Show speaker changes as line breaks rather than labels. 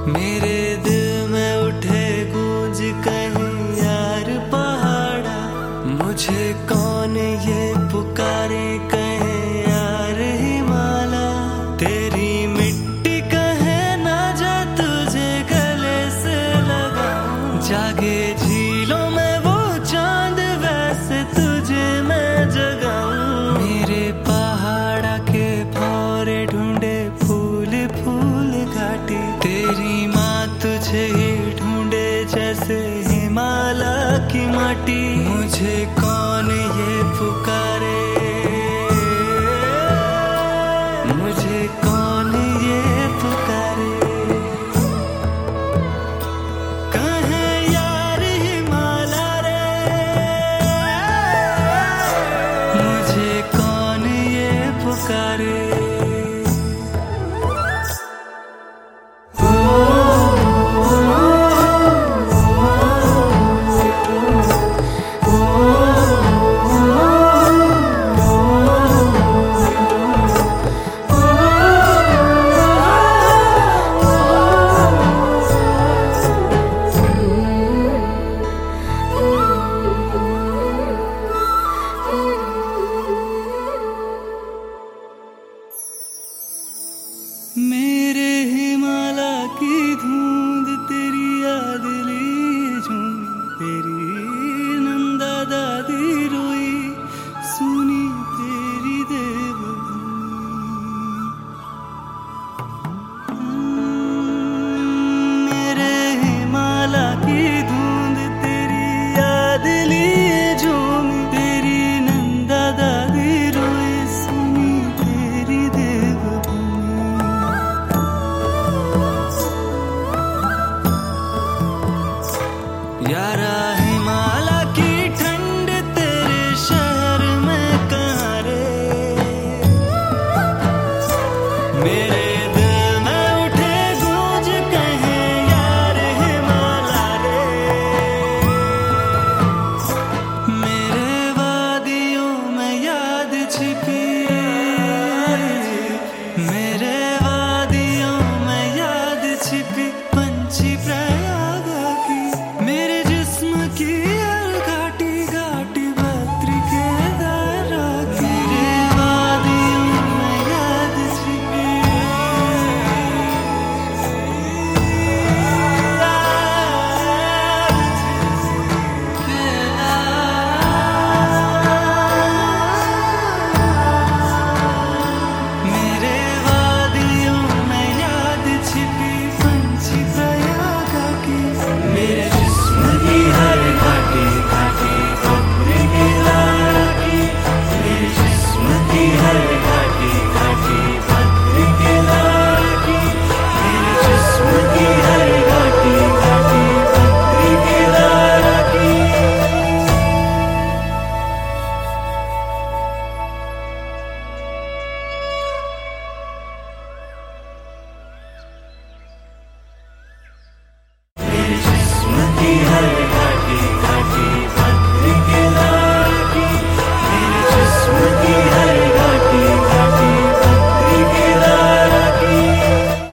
मेरे दिल में उठे गूंज कहीं यार पहाड़ा, मुझे कौन ये पुकारे कहे यार हिमाला। तेरी मिट्टी कहे ना जा तुझे गले से लगा, जागे झीलों में वो चांद वैसे तुझे मैं जगाऊं। मेरे पहाड़ा के भौरे ढूंढे फूल फूल घाटी, तेरी माँ तुझे ही ढूंढे जैसे हिमालय की माटी। मुझे कौन